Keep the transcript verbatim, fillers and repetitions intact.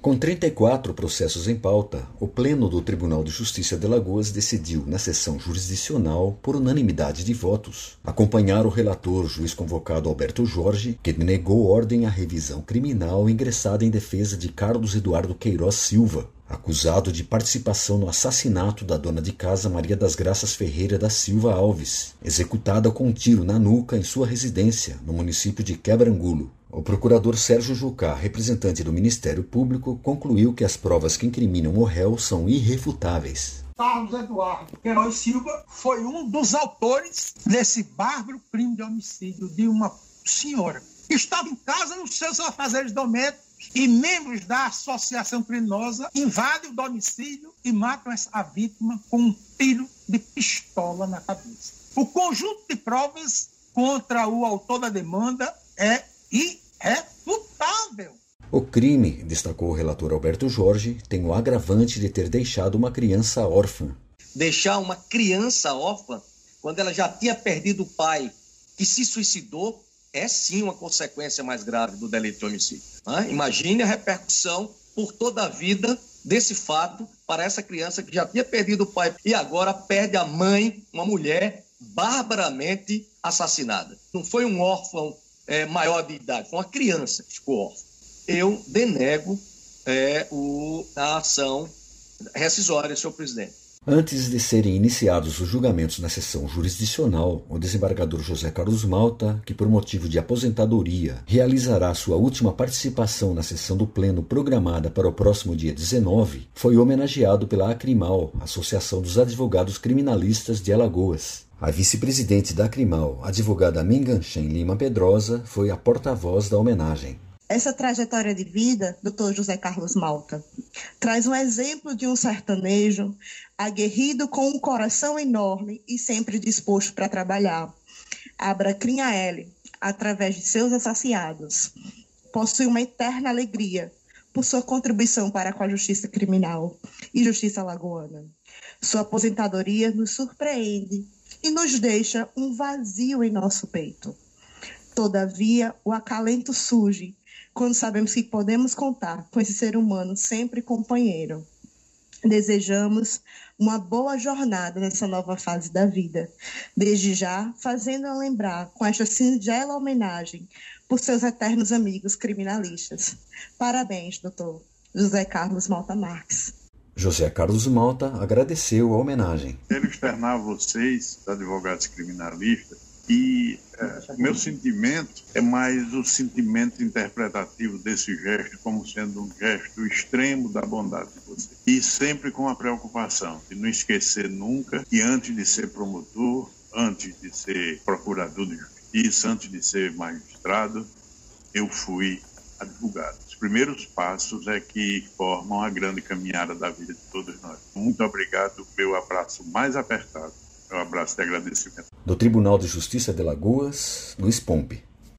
Com trinta e quatro processos em pauta, o Pleno do Tribunal de Justiça de Alagoas decidiu, na sessão jurisdicional, por unanimidade de votos, acompanhar o relator, juiz convocado Alberto Jorge, que negou ordem à revisão criminal ingressada em defesa de Carlos Eduardo Queiroz Silva, acusado de participação no assassinato da dona de casa Maria das Graças Ferreira da Silva Alves, executada com um tiro na nuca em sua residência, no município de Quebrangulo. O procurador Sérgio Jucá, representante do Ministério Público, concluiu que as provas que incriminam o réu são irrefutáveis. Carlos Eduardo Queiroz Silva foi um dos autores desse bárbaro crime de homicídio de uma senhora que estava em casa nos seus afazeres domésticos e membros da associação criminosa invadem o domicílio e matam a vítima com um tiro de pistola na cabeça. O conjunto de provas contra o autor da demanda é irrefutável. O crime, destacou o relator Alberto Jorge, tem o agravante de ter deixado uma criança órfã. Deixar uma criança órfã, quando ela já tinha perdido o pai que se suicidou, é sim uma consequência mais grave do delito de homicídio. Imagine a repercussão por toda a vida desse fato para essa criança que já tinha perdido o pai e agora perde a mãe, uma mulher barbaramente assassinada. Não foi um órfão é, maior de idade, foi uma criança que ficou órfã. Eu denego é, o, a ação rescisória, senhor presidente. Antes de serem iniciados os julgamentos na sessão jurisdicional, o desembargador José Carlos Malta, que por motivo de aposentadoria realizará sua última participação na sessão do Pleno programada para o próximo dia dezenove, foi homenageado pela Acrimal, Associação dos Advogados Criminalistas de Alagoas. A vice-presidente da Acrimal, advogada Minganchen Lima Pedrosa, foi a porta-voz da homenagem. Essa trajetória de vida, doutor José Carlos Malta, traz um exemplo de um sertanejo aguerrido com um coração enorme e sempre disposto para trabalhar. Abra Crinhaele, através de seus associados, possui uma eterna alegria por sua contribuição para com a justiça criminal e justiça alagoana. Sua aposentadoria nos surpreende e nos deixa um vazio em nosso peito. Todavia, o acalento surge quando sabemos que podemos contar com esse ser humano sempre companheiro. Desejamos uma boa jornada nessa nova fase da vida, desde já fazendo-a lembrar com esta singela homenagem por seus eternos amigos criminalistas. Parabéns, doutor José Carlos Malta Marques. José Carlos Malta agradeceu a homenagem. Quero externar a vocês, advogados criminalistas, e é, meu sentimento é mais o sentimento interpretativo desse gesto como sendo um gesto extremo da bondade de você. E sempre com a preocupação de não esquecer nunca que antes de ser promotor, antes de ser procurador de justiça, antes de ser magistrado, eu fui advogado. Os primeiros passos é que formam a grande caminhada da vida de todos nós. Muito obrigado, meu abraço mais apertado. Um abraço de agradecimento. Do Tribunal de Justiça de Alagoas, Luiz Pompe.